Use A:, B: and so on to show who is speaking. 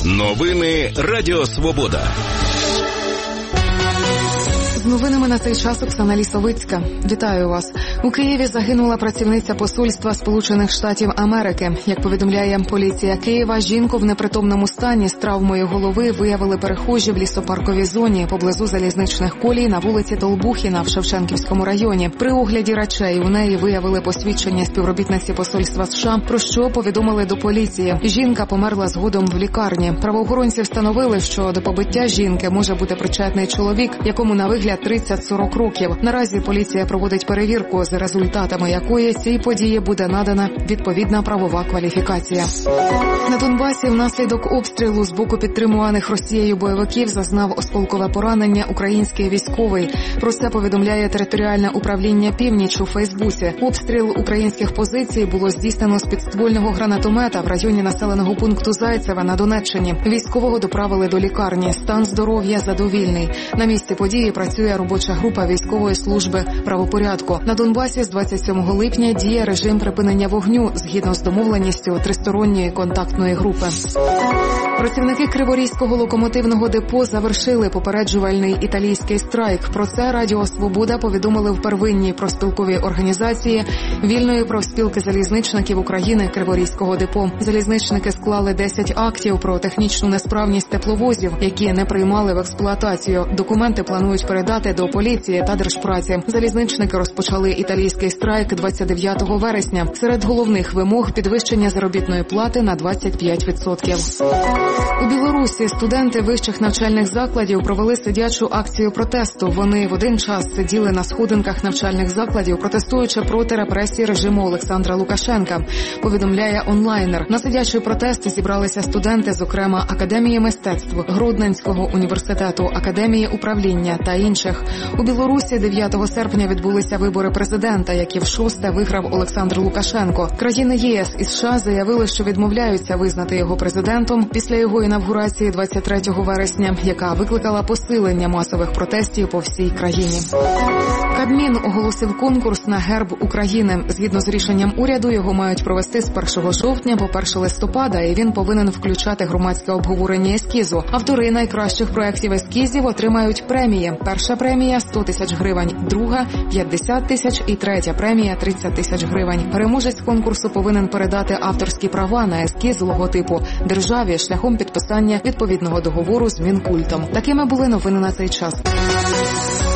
A: Новини Радіо Свобода.
B: З новинами на цей час Оксана Лісовицька. Вітаю вас. У Києві загинула працівниця посольства Сполучених Штатів Америки. Як повідомляє поліція Києва, жінку в непритомному стані з травмою голови виявили перехожі в лісопарковій зоні поблизу залізничних колій на вулиці Толбухіна в Шевченківському районі. При огляді речей у неї виявили посвідчення співробітниці посольства США, про що повідомили до поліції. Жінка померла згодом в лікарні. Правоохоронці встановили, що до побиття жінки може бути причетний чоловік, якому на вигляд 30-40 років. Наразі поліція проводить перевірку, за результатами якої цій події буде надана відповідна правова кваліфікація. На Донбасі внаслідок обстрілу з боку підтримуваних Росією бойовиків зазнав осколкове поранення український військовий. Про це повідомляє територіальне управління «Північ» у Фейсбуці. Обстріл українських позицій було здійснено з підствольного гранатомета в районі населеного пункту Зайцеве на Донеччині. Військового доправили до лікарні. Стан здоров'я задовільний. На місці події працює робоча група військової служби правопорядку. На Донбасі з 27 липня діє режим припинення вогню згідно з домовленістю тристоронньої контактної групи. Працівники Криворізького локомотивного депо завершили попереджувальний італійський страйк. Про це Радіо Свобода повідомили в первинній профспілковій організації Вільної профспілки залізничників України Криворізького депо. Залізничники склали 10 актів про технічну несправність тепловозів, які не приймали в експлуатацію. Документи планують передати до поліції та Держпраці. Залізничники розпочали італійський страйк 29 вересня. Серед головних вимог – підвищення заробітної плати на 25%. У Білорусі студенти вищих навчальних закладів провели сидячу акцію протесту. Вони в один час сиділи на сходинках навчальних закладів, протестуючи проти репресій режиму Олександра Лукашенка, повідомляє онлайнер. На сидячий протест зібралися студенти, зокрема Академії мистецтв, Гродненського університету, Академії управління та інших. У Білорусі 9 серпня відбулися вибори президента, які в-6 виграв Олександр Лукашенко. Країни ЄС і США заявили, що відмовляються визнати його президентом після його інавгурації 23 вересня, яка викликала посилення масових протестів по всій країні. Кабмін оголосив конкурс на герб України. Згідно з рішенням уряду, його мають провести з 1 жовтня по 1 листопада, і він повинен включати громадське обговорення ескізу. Автори найкращих проєктів ескізів отримають премії. Перша премія – 100 тисяч гривень, друга – 50 тисяч і третя премія – 30 тисяч гривень. Переможець конкурсу повинен передати авторські права на ескіз логотипу державі шляхом підписання відповідного договору з Мінкультом. Такими були новини на цей час.